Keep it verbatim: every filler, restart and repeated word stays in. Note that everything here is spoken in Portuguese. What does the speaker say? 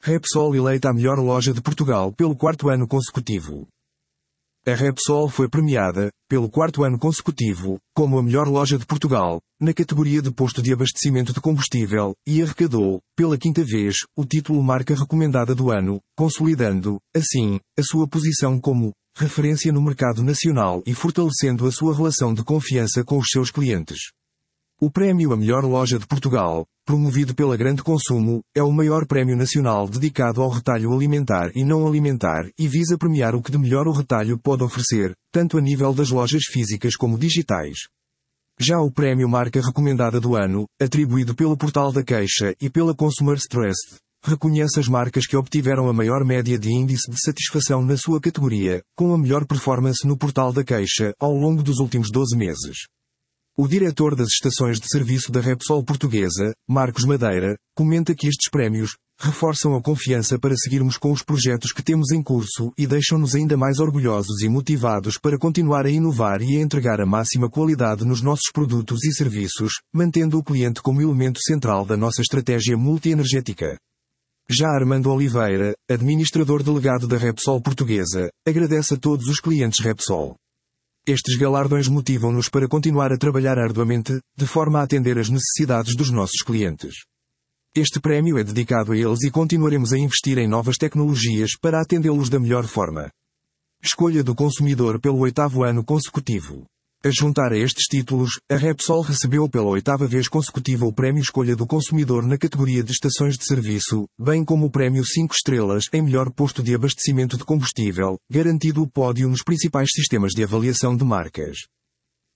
Repsol eleita a melhor loja de Portugal pelo quarto ano consecutivo. A Repsol foi premiada, pelo quarto ano consecutivo, como a melhor loja de Portugal, na categoria de posto de abastecimento de combustível, e arrecadou, pela quinta vez, o título Marca Recomendada do Ano, consolidando, assim, a sua posição como referência no mercado nacional e fortalecendo a sua relação de confiança com os seus clientes. O prémio A Melhor Loja de Portugal, promovido pela Grande Consumo, é o maior prémio nacional dedicado ao retalho alimentar e não alimentar e visa premiar o que de melhor o retalho pode oferecer, tanto a nível das lojas físicas como digitais. Já o prémio Marca Recomendada do Ano, atribuído pelo Portal da Queixa e pela Consumer Trust, reconhece as marcas que obtiveram a maior média de índice de satisfação na sua categoria, com a melhor performance no Portal da Queixa ao longo dos últimos doze meses. O diretor das estações de serviço da Repsol Portuguesa, Marcos Madeira, comenta que estes prémios reforçam a confiança para seguirmos com os projetos que temos em curso e deixam-nos ainda mais orgulhosos e motivados para continuar a inovar e a entregar a máxima qualidade nos nossos produtos e serviços, mantendo o cliente como elemento central da nossa estratégia multienergética. Já Armando Oliveira, administrador delegado da Repsol Portuguesa, agradece a todos os clientes Repsol. Estes galardões motivam-nos para continuar a trabalhar arduamente, de forma a atender às necessidades dos nossos clientes. Este prémio é dedicado a eles e continuaremos a investir em novas tecnologias para atendê-los da melhor forma. Escolha do consumidor pelo oitavo ano consecutivo. A juntar a estes títulos, a Repsol recebeu pela oitava vez consecutiva o Prémio Escolha do Consumidor na categoria de estações de serviço, bem como o Prémio cinco estrelas em melhor posto de abastecimento de combustível, garantido o pódio nos principais sistemas de avaliação de marcas.